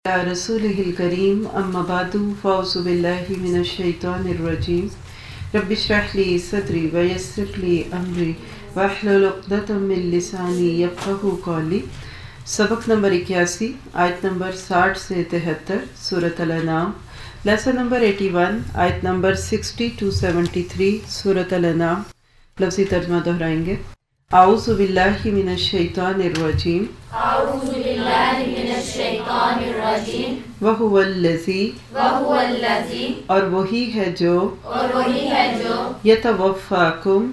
على رسوله الكريم أما بعد فأعوذ بالله من الشيطان الرجيم رب اشرح لي صدري ويسر لي أمري واحلل عقدة من لساني يفقهوا قولي۔ سبق نمبر 81 آیت نمبر 60 سے 73 سورۃ الانعام، لیسن نمبر 81 آیت نمبر 60 to 73 سورۃ الانعام۔ لفظی ترجمہ دہرائیں گے۔ اعوذ باللہ من الشیطان الرجیم، اعوذ باللہ من الشیطان الرجیم، وہو الذی، وہو الذی، اور وہی ہے جو، اور وہی ہے جو، یتوفاکم،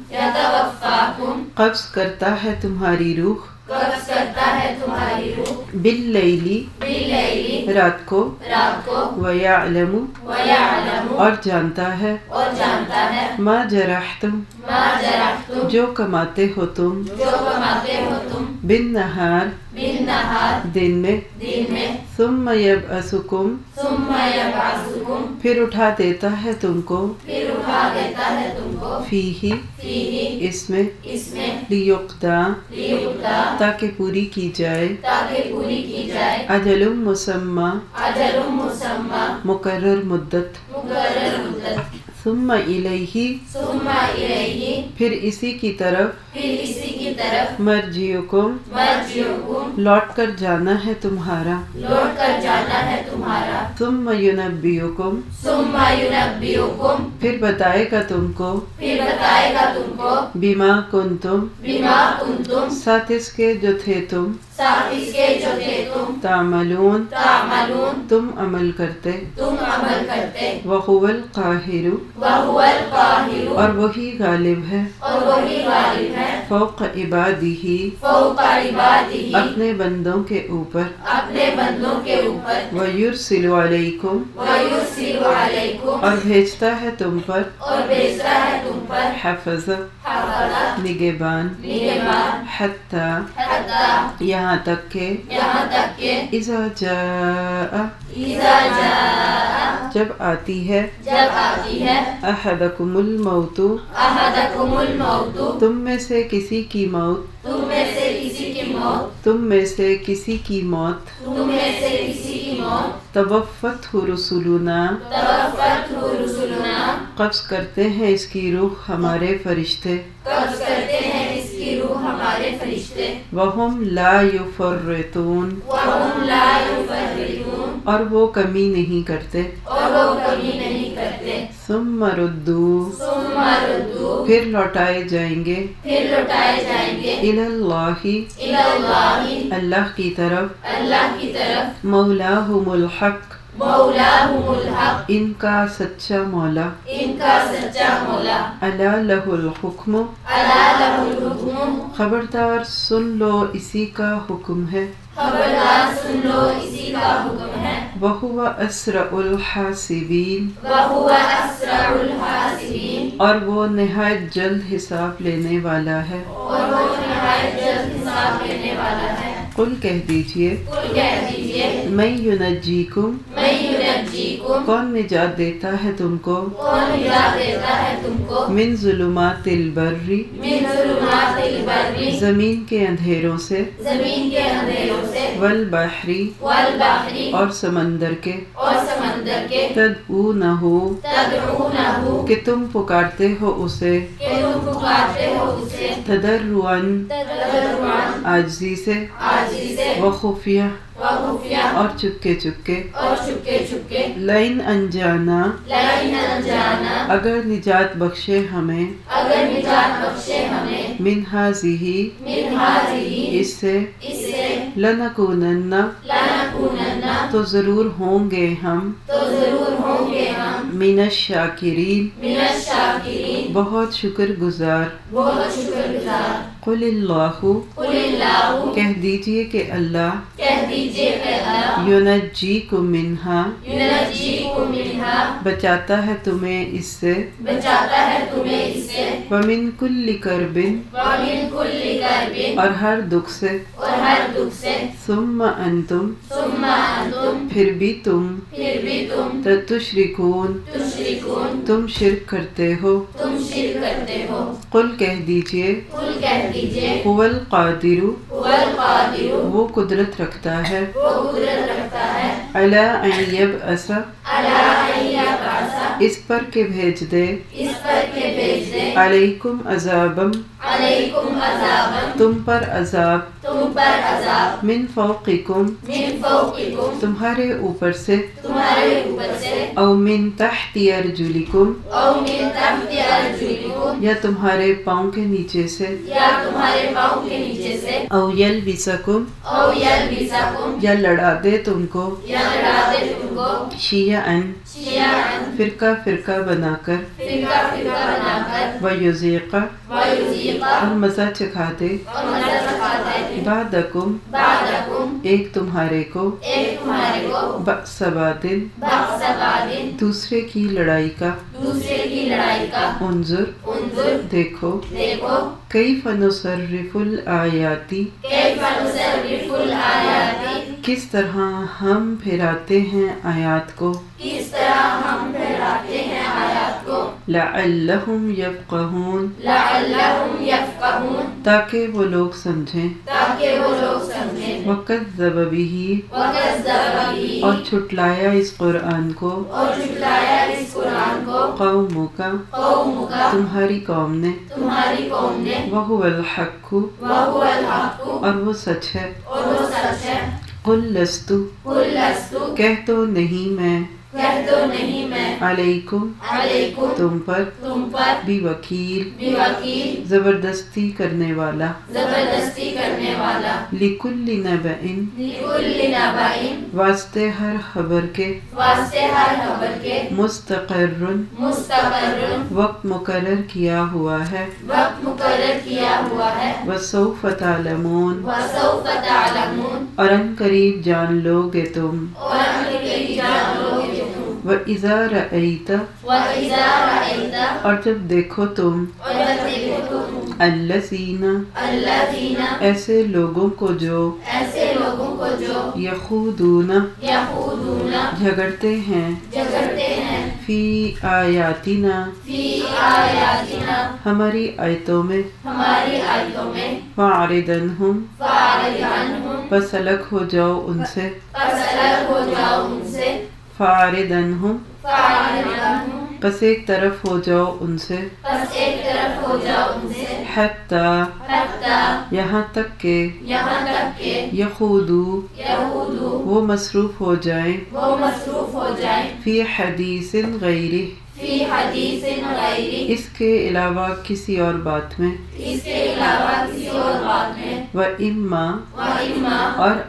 یتوفاکم، قبض کرتا ہے تمہاری روح، قبض کرتا ہے تمہاری روح، باللیلی، باللیل، رات کو، رات کو، ویعلم، ویعلم، اور جانتا ہے، اور جانتا ہے، ما جرحتم، ما جرحتم، جو کماتے ہو تم، جو کماتے ہو تم، بالنہار، بالنہار، دن میں، دن میں، ثم یبعثکم، ثم یبعثکم، پھر اٹھا دیتا ہے تم کو، پھر اٹھا دیتا ہے تم کو، فیہ، فیہ، اس میں، اس میں، لیقضی، لیقضی، تاکہ پوری کی جائے، تاکہ پوری کی جائے، اجل مسمی، اجل مسمی، مقرر مدت، مقرر مدت، ثم الیہ، ثم الیہ، پھر اسی کی طرف، پھر اسی کی طرف، مرجعکم، مرجعکم، لوٹ کر جانا ہے تمہارا، لوٹ کر جانا ہے تمہارا، ثم ینبئکم، ثم ینبئکم، پھر بتائے گا تم کو، پھر بتائے گا تم کو، بما کنتم، بما کنتم، ساتھ اس کے جو تھے تم، ساتھ اس کے جو تھے تم، تعملون، تعملون، تم عمل کرتے، تم عمل کرتے، وہو القاہر، وہو القاہر، اور وہی غالب ہے، اور وہی غالب ہے، فوق عبادہ، فوق عبادہ، اپنے بندوں کے اوپر، اپنے بندوں کے اوپر، ویرسل علیکم، ویرسل علیکم، اور بھیجتا ہے تم پر، اور بھیجتا ہے تم پر، حفظ، حفظ، نگہبان، نگہبان، حتی، حتی، یہاں تک کہ، یہاں تک کہ، اذا جاء، اذا جاء، جب آتی ہے، جب آتی ہے، احدکم الموت، احدکم الموت، تم میں سے کسی کی موت، تم میں سے کسی کی موت، تم میں سے کسی کی موت، تم میں سے کسی کی موت، توفتہ رسولنا، توفتہ رسولنا، قبض کرتے ہیں اس کی روح ہمارے فرشتے، قبض کرتے ہیں اس کی روح ہمارے فرشتے، وہم لا یفرطون، وہم لا یفرطون، اور وہ کمی نہیں کرتے، اور وہ کمی نہیں کرتے، ثم ردوا، ثم ردوا، پھر لوٹائے جائیں گے، پھر لوٹائے جائیں گے، الی اللہ، الی اللہ، اللہ کی طرف، اللہ کی طرف، مولاہم الحق، مولاہم الحق، ان کا سچا مولا، ان کا سچا مولا، الا لہ الحکم، الا لہ الحکم، خبردار سن لو اسی کا حکم ہے، خبردار سن لو اسی کا حکم ہے، وہو اسرع الحاسبین، وہو اسرع الحاسبین، اور وہ نہایت جلد حساب لینے والا ہے، اور وہ نہایت جلد حساب لینے والا ہے۔ قل کہہ دیجئے، قل کہہ دیجئے، من ینجیکم، من ینجیکم، کون نجات دیتا ہے تم کو، کون نجات دیتا ہے تم کو، من ظلمات البر، من ظلمات البر، زمین کے اندھیروں سے، زمین کے اندھیروں سے، والبحر، والبحر، اور سمندر کے، اور سمندر کے، تدعونہ، تدعونہ، کہ تم پکارتے ہو اسے، کہ تم پکارتے ہو اسے، تضرعاً، تضرعاً، عاجزی سے، عاجزی سے، وخفیہ، وخفیہ، اور چپکے چپکے، اور چپکے چپکے، لئن انجانا، لئن انجانا، اگر نجات بخشے ہمیں، اگر نجات بخشے ہمیں، من ہذہ، من ہذہ، اس سے، اس سے، لنکونن، لنکونن، تو ضرور ہوں گے ہم، تو ضرور ہوں گے ہم، من الشاکرین، من الشاکرین، بہت شکر گزار، بہت شکر گزار۔ قل اللہ، قل اللہ، کہہ دیجئے کہ اللہ، کہہ دیجئے کہ اللہ، ینجیکم منہا، ینجیکم منہا، بچاتا ہے تمہیں اس سے، بچاتا ہے تمہیں اس سے، ومن کل کرب، ومن کل کرب، اور ہر دکھ سے، اور ہر دکھ سے، ثم انتم، ثم انتم، پھر بھی تم، پھر بھی تم، تشرکون، تشرکون، تم شرک کرتے ہو، تم شرک کرتے ہو۔ قل کہہ دیجئے، قل کہہ دیجئے، هو القادر، هو वल-क़ादिरु वो कुदरत रखता है वो कुदरत रखता है अला अन यबअस अला अन यबअसा इस पर के भेज दे इस पर के भेज दे अलैकुम अज़ाबम अलैकुम अज़ाबन तुम पर अज़ाब तुम पर अज़ाब मिन फौक़िकुम मिन फौक़िकुम तुम्हारे ऊपर से तुम्हारे ऊपर से औ मिन तहती अर्जुलिकुम और मिन तहती अर्जुलिकुम या तुम्हारे पाँव के नीचे से या तुम्हारे पाँव के नीचे से औ यलबिसकुम और यलबिसकुम या लड़ा दे तुमको या लड़ा दे तुमको शियअन शियअन फिरका फिरका बनाकर फिरका फिरका बनाकर वयुज़ीक़ा वयुज़ीक़ा और मज़ा चखा दे और मज़ा चखाते हैं बादकुम बादकुम एक तुम्हारे को एक तुम्हारे को बअसबादिन बअसबादिन दूसरे की लड़ाई का दूसरे की लड़ाई का उन्जुर उन्जुर देखो देखो कैफ़ नुसर्रिफ़ुल आयाती कैफ़ नुसर्रिफ़ुल आयाती किस तरह हम फिराते हैं आयात को किस तरह हम फैलाते हैं आयत को लअल्लहुम यफ़क़हून लअल्लहुम यफ़क़हून ताकि वो लोग समझें ताकि वो लोग समझें वक़ज़्ज़ब बिही वक़ज़्ज़ब बिही और छुटलाया इस कुरान को और झुटलाया इस कुरान को कौमुका कौमुका तुम्हारी कौम ने तुम्हारी कौम ने वहुवल हक़्क़ु वहुवल हक़्क़ु और वो सच है और वो सच है कुल लस्तु कुल लस्तु कह तो नहीं मैं कह दो नहीं मैं अलैकुम अलैकुम तुम पर तुम पर भी वकील बेवकील जबरदस्ती करने वाला जबरदस्ती करने वाला लिकुल्लि नबइन लिकुल्लि नबाइन वास्ते हर खबर के वास्ते हर खबर के मुस्तक़र्रुन मुस्तक़र्रुन वक्त मुकर्रर किया हुआ है वक्त मुकर्रर किया हुआ है वसौफ तअलमून वसौफ तअलमून और अनकरीब जान लोगे तुम और अनकरीब जान लोगे तुम व इज़ा रअयत व इज़ा रअयता और जब देखो तुम और जब देखो तुम अल्लज़ीना अल्लज़ीना ऐसे लोगों को जो ऐसे लोगों को जो यखूदूना यहूदूना झगड़ते हैं झगड़ते हैं फी आयातिना फी आयातिना हमारी आयतों में हमारी आयतों में फ़ारिदनहुम फ़ारिदनहुम बस अलग हो जाओ उनसे अलग हो जाओ उनसे फ़ारिदनहुम फ़ारिदनहुम बस एक तरफ हो जाओ उनसे बस एक तरफ हो जाओ उनसे हत्ता हत्ता यहाँ तक के यहाँ तक के यखूदू यहूदू वो मसरूफ़ हो जाएं वो मसरूफ हो जाए फ़ी हदीसिन गैरी फी हदीसिन गैरी इसके अलावा किसी और बात में इसके अलावा किसी और बात में व इम्मा व इम्मा और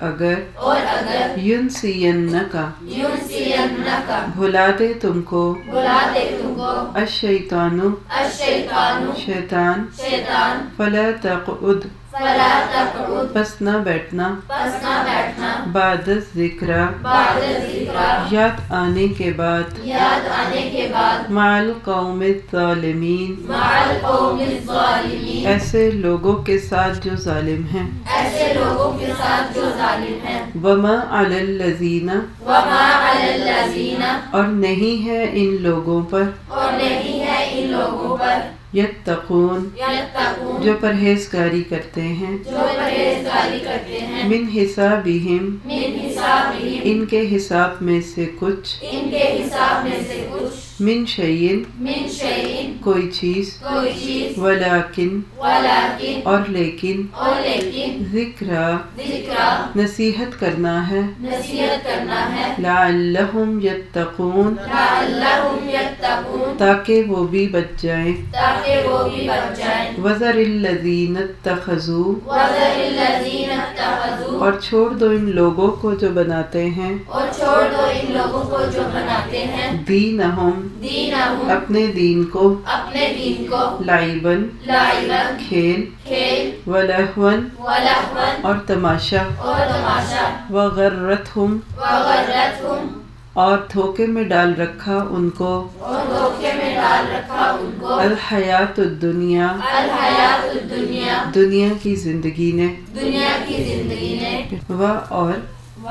अगर युनसियन्नका युनसियन्नका भुला दे तुमको बुला दे तुमको अश्शैतानु अश्शैतानु शैतान शैतान फला तक़उद फला तक़उद बस न बैठना बस ना बैठना बाद ज़िक्रा बाद ज़िक्रा याद आने के बाद याद आने के बाद माल कौम ज़ालिमीन माल कौमिल ज़ालिमीन ऐसे लोगों के साथ जो जालिम हैं ऐसे लोगों के साथ जो जालिम हैं वमा अलल लज़ीना वमा अलल लज़ीना और नहीं है इन लोगों पर और नहीं है इन लोगों पर यत्तकून यत्तकून जो परहेजगारी करते हैं जो परहेजगारी करते हैं मिन हिसाबिहिम मिन हिसाबिहिम इनके हिसाब में से कुछ इनके हिसाब में से कुछ मिन शैइन मिन शैइन कोई चीज़ कोई चीज वलाकिन वलाकिन और लेकिन और लेकिन ज़िक्रा ज़िक्रा नसीहत करना है नसीहत करना है लअल्लहुम यत्तकून लअल्लहुम यत्तकून ताकि वो भी बच जाएं ताकि वो भी बच जाएं वज़रिल्लज़ीन इत्तख़ज़ू वज़रिल्लज़ीन इत्तख़ज़ू और छोड़ दो इन लोगों को जो बनाते हैं और छोड़ दो इन लोगों को जो बनाते हैं दीनहुम दीनहुम अपने दीन को अपने दीन को लाइबन लाइबन खेल खेल वलहवन वलहवन और तमाशा और तमाशा वगर्रतहुम वगर्रतहुम और धोखे में डाल रखा उनको और धोखे में डाल रखा उनको अल हयातुद दुनिया अल हयातुद दुनिया दुनिया की जिंदगी ने दुनिया की जिंदगी ने व और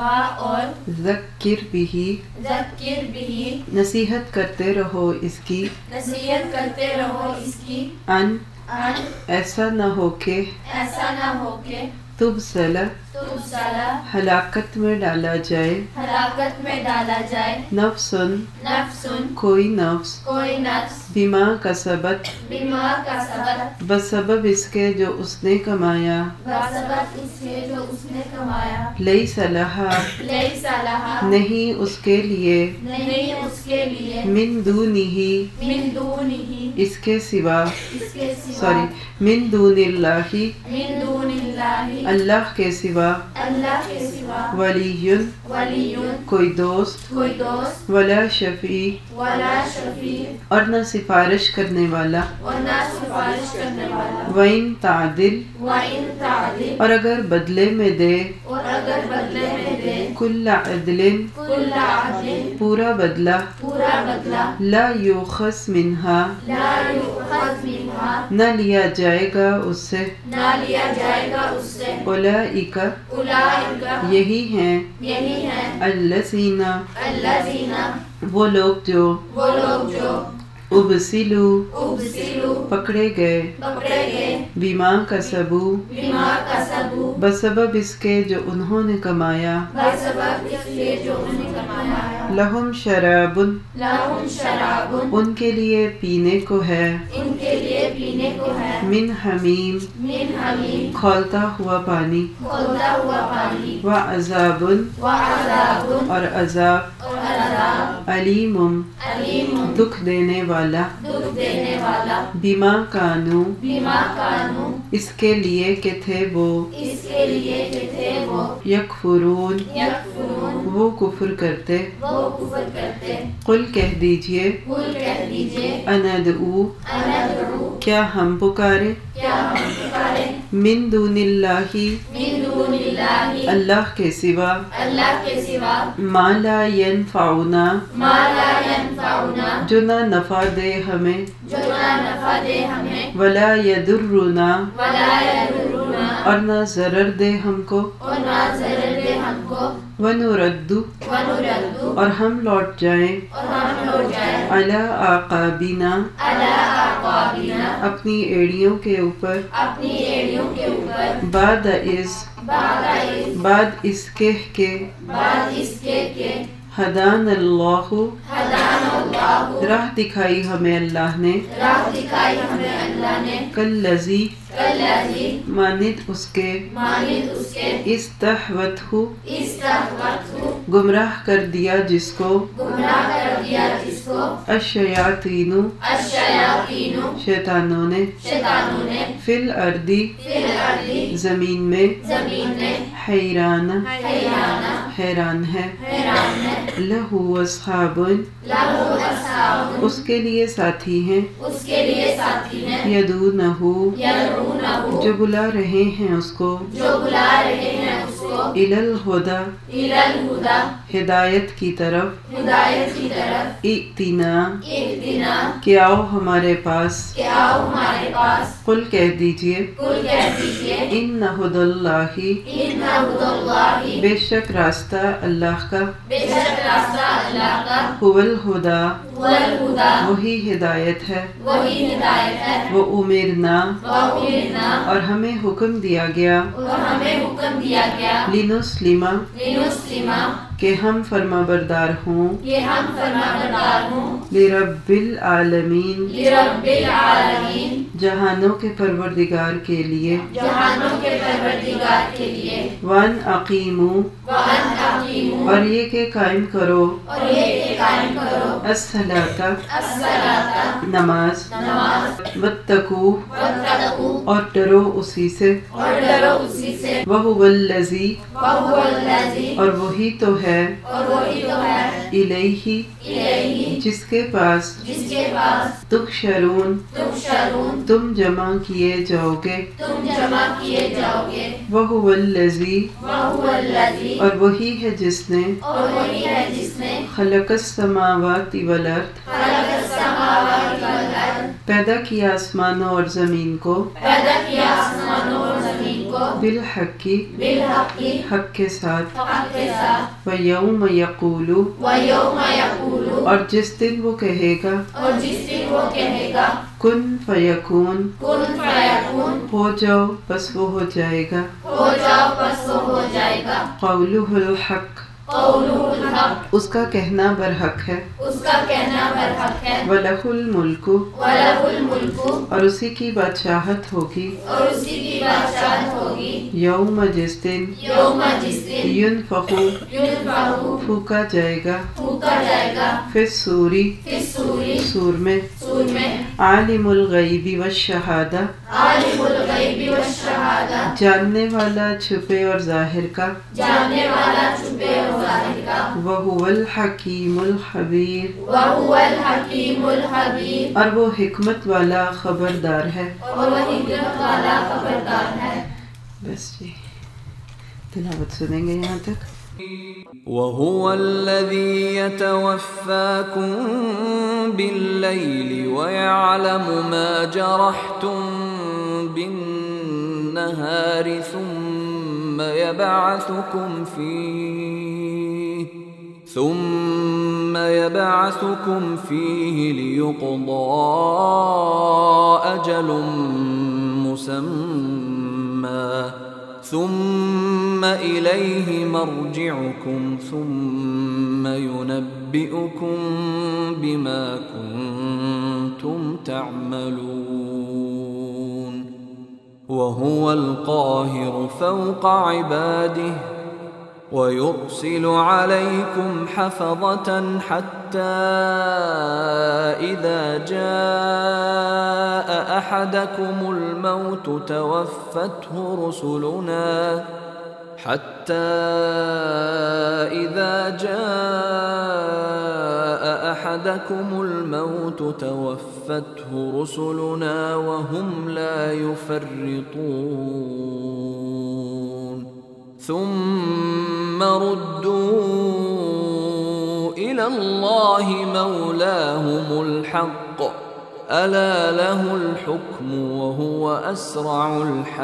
और ज़क्किर बिही ज़क्किर बिही नसीहत करते रहो इसकी नसीहत करते रहो इसकी अन अन ऐसा न हो के ऐसा न हो के تبصلہ تبصلہ ہلاکت میں ڈالا جائے، ہلاکت میں ڈالا جائے، نفسن نفسن کوئی نفس، کوئی نفس، بما کسبت بیمار کا سبب، بسبب اس کے جو اس نے کمایا، بسبب اس کے جو اس نے کمایا، لیس لہا لیس لہا نہیں اس کے لیے، نہیں اس کے لیے، من دونہ من دونہ اس کے سوا، اس کے سوا، سوری من دون اللہ من دون اللہ اللہ کے سوا، اللہ کے سوا، ولی ولی کوئی دوست، کوئی دوست، ولا شفیع ولا شفیع اور نہ سفارش کرنے والا، اور نہ سفارش کرنے والا، وَإِن تعدل وَإِن تعدل اور اگر بدلے میں دے، اور اگر بدلے میں دے، کل عدل کل عدل پورا بدلہ، پورا بدلہ، لا یوخذ منہا لا یؤخذ منہا نہ لیا جائے گا اس سے، نہ لیا جائے گا اس سے، اولئک اولئک یہی ہیں، یہی ہیں، الذین الذین وہ لوگ جو، وہ لوگ جو، ابسلوا ابسلوا پکڑے گئے، پکڑے گئے، بما کسبوا بیمار کا سبو بسبب اس کے جو انہوں نے کمایا، بسبب اس کے جو انہوں نے کمایا، لہم شراب لہم شراب ان کے لیے پینے کو ہے، ان کے لیے پینے کو ہے، من حمیم من حمیم کھولتا ہوا پانی، کھولتا ہوا پانی، وعذاب وعذاب اور عذاب، اور عذاب، علیم علیم دکھ دینے والا، دکھ دینے والا، بما کانو بیما کانو اس کے لیے کہ تھے وہ، اس کے لیے کہ تھے وہ، یکفرون یکفرون وہ کفر کرتے، وہ کفر کرتے، قل کہہ دیجئے، قل کہہ دیجئے، اندعو اندعو کیا ہم پکارے، کیا ہم پکارے، من دون اللہ من دون اللہ اللہ کے سوا، اللہ کے سوا، ما لا ینفعنا ما لا ینفعنا جو نہ نفع دے ہمیں، جو نہ نفع دے ہمیں، ولا یضرنا ولا یضرنا اور نہ ضرر دے ہم کو، اور نہ ضرر دے ہم کو، ونرد ونرد اور ہم لوٹ جائیں، اور ہم لوٹ جائیں، علی اعقابنا علی اعقابنا اپنی ایڑیوں کے اوپر، اپنی ایڑیوں کے اوپر، بعد اس کے بعد اس کے ہدان اللہ ہدان اللہ راہ دکھائی ہمیں اللہ نے، راہ دکھائی ہمیں اللہ نے، کالذی کالذی مانند اس کے، مانند اس کے، استحوتہ استحوذہ گمراہ کر دیا جس کو، گمراہ کر دیا جس کو، الشیاطین الشیاطین شیطانوں نے، شیطانوں نے، فی الارض فی الارض زمین میں، زمین میں، حیران حیرانہ حیران ہے، حیران ہے، لہو اصحاب لہو اصحاب اس کے لیے ساتھی ہیں، اس کے لیے ساتھی ہیں، یدونہ یدعونہ جو بلا رہے ہیں اس کو، جو بلا رہے ہیں اس کو، الی الہدی الی الہدی ہدایت کی طرف، ہدایت کی طرف، ائتنا اہدنا کہ آؤ ہمارے پاس، کہ آؤ ہمارے پاس، قل کہہ دیجئے، قل کہہ دیجئے، ان ہدی اللہ ان ہدی اللہ بے شک راستہ اللہ کا، بے شک راستہ اللہ کا، هو الہدی هو الہدی وہی ہدایت ہے، وہی ہدایت ہے، وہ امرنا وَأُمِرْنَا اور ہمیں حکم دیا گیا، اور ہمیں حکم دیا گیا، لنسلم لنسلم کہ ہم فرما بردار ہوں، کہ ہم فرمانبردار ہوں، لرب العالمین لرب العالمین جہانوں کے پروردگار کے لیے، جہانوں کے پروردگار کے لیے، وان اقیموا وَأَنْ أَقِیمُوا اور یہ کہ قائم کرو، اور یہ کہ قائم کرو، الصلاۃ الصلاۃ نماز، نماز، واتقوا وَاتَّقُوا اور ڈرو اسی سے، اور ڈرو اسی سے، وہو الذی وَهُوَ الَّذِي اور وہی تو ہے، اور وہی تو ہے، الیہ الیہ جس کے پاس، جس کے پاس، تحشرون تحشرون تم جمع کیے جاؤ گے، تم جمع کیے جاؤ گے، وہو الذی وَهُوَ الَّذِي اور وہی ہے جس نے، اور وہی ہے جس نے، خلق السماوات والارض خلق السماوات والارض پیدا کیا آسمانوں اور زمین کو، پیدا کیا آسمانوں اور زمین کو، بالحق بالحق حق کے ساتھ، حق کے ساتھ، ویوم یقول وَيَوْمَ يَقُولُ اور جس دن وہ کہے گا، اور جس دن وہ کہے گا، کن فیکون کن فیکون ہو جاؤ بس وہ ہو جائے گا، ہو हो जाओ बस वो हो जाएगा। क़ौलुहुल हक़, क़ौलुहुल हक़, उसका कहना बरहक है। उसका कहना बरहक है। वलहुल मुल्कु, वलहुल मुल्कु, और उसी की बादशाहत होगी। और उसी की बादशाहत होगी। यौम जिस दिन, यौम जिस दिन, युनफ़ख़ु, युनफ़ख़ु, फूका जाएगा। फूका जाएगा। फिस्सूरी, फिस्सूरी, सूर में। सूर में। आलिमुल गैबि वश्शहादा, आलिमुल गैबि वश्शहादा, जानने वाला छुपे और जाहिर का। जानने वाला छुपे और जाहिर का। वहुवल हकीमुल खबीर, वहुवल हकीमुल खबीर, और वो हिकमत वाला खबरदार है। और वह हिकमत वाला खबरदार है। बस जी, तिलावत सुनेंगे यहाँ तक। वहुव अल्लज़ी यतवफ़्फ़ाकुम बिल्लैलि वयअलमु मा जरहतुम बिन्नहारि सुम्म यबअथुकुम फ़ीहि लियुक़ضى अजलुम मुसम्मा ثم إليه مرجعكم ثم ينبئكم بما كنتم تعملون وهو القاهر فوق عباده ويرسل عليكم حفظة حتى إذا جاء أحدكم الموت توفته رسلنا وهم لا يفرطون ثم ردوا إلى الله مولاهم الحق ألا له الحكم وهو أسرع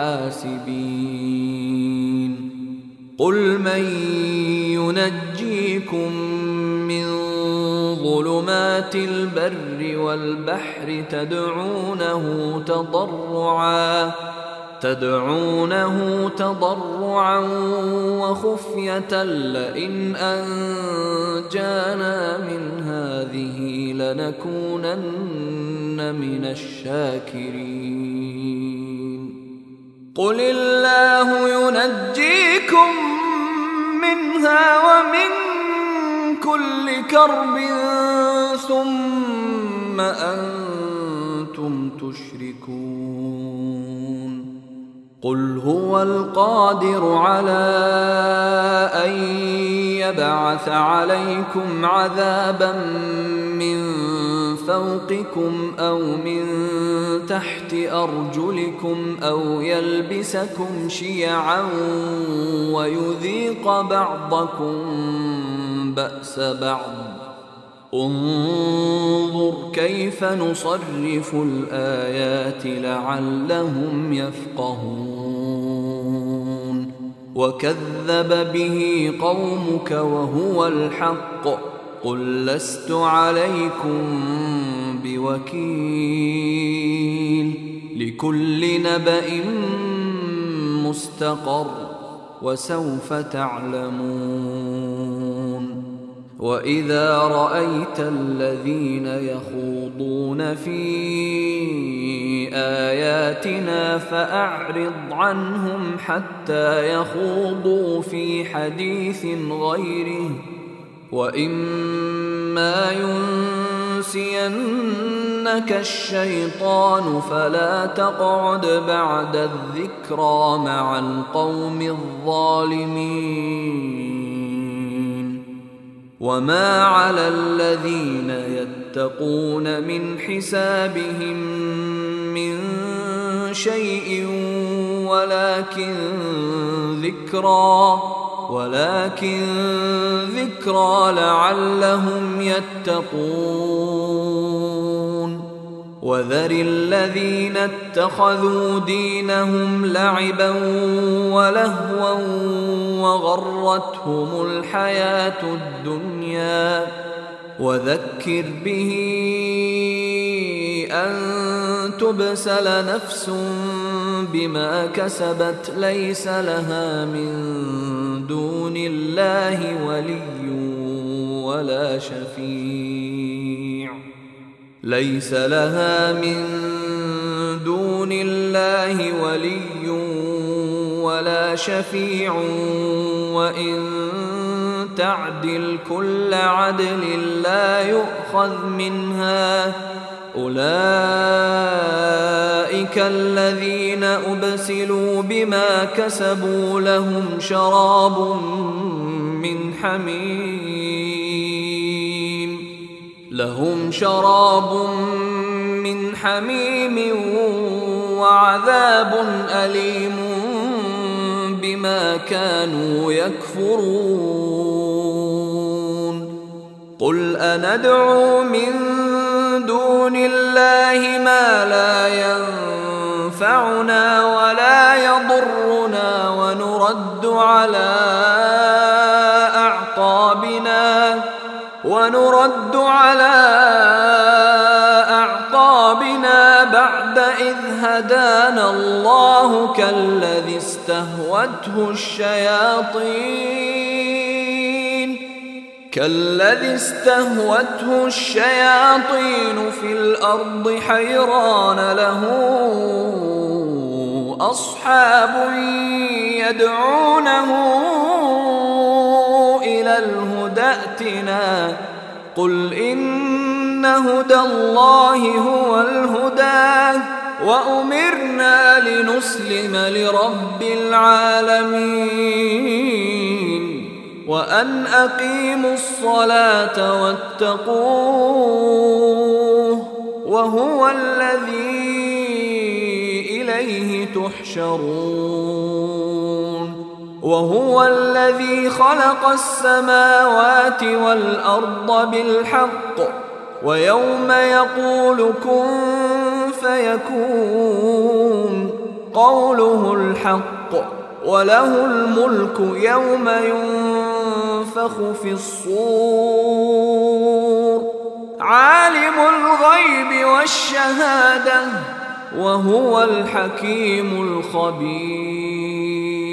الحاسبين قل من ينجيكم من ظلمات البر والبحر تدعونه تضرعا وخفية لئن أنجانا من هذه لنكونن من الشاكرين قل الله ينجيكم منها ومن كل كرب ثم أنتم تشركون قل هو القادر على أن يبعث عليكم عذابا من فوقكم أو من تحت أرجلكم أو يلبسكم شيعا ويذيق بعضكم بأس بعض انظر كيف نصرف الآيات لعلهم يفقهون وكذب به قومك وهو الحق قل لست عليكم بوكيل لكل نبأ مستقر وسوف تعلمون وإذا رأيت الذين يخوضون في آياتنا فأعرض عنهم حتى يخوضوا في حديث غيره وإما ينسينك الشيطان فلا تقعد بعد الذكرى مع القوم الظالمين وما على الذين يتقون من حسابهم من شيء ولكن ذكرى لعلهم يتقون وذر الذين اتخذوا دينهم لعبا ولهوا وغرتهم الحياة الدنيا وذكر به أن تبسل نفس بما كسبت ليس لها من دون الله ولي ولا شفيع ليس لها من دون الله ولي ولا شفيع وإن تعدل كل عدل لا يؤخذ منها أولئك الذين أبسلوا بما كسبوا لهم شراب من حميم وعذاب أليم بما كانوا يكفرون قل أندعو من دون الله ما لا ينفعنا ولا يضرنا ونرد على أعقابنا بعد إذ هدانا الله كالذي استهوته الشياطين في الأرض حيران له أصحاب يدعونه إلى الهدى ائتنا قل إن هدى الله هو الهدى وأمرنا لنسلم لرب العالمين وأن أقيموا الصلاة واتقوه وهو الذي إليه تحشرون وهو الذي خلق السماوات والأرض بالحق ويوم يقول كن فيكون قوله الحق وله الملك يوم ينفخ في الصور عالم الغيب والشهادة وهو الحكيم الخبير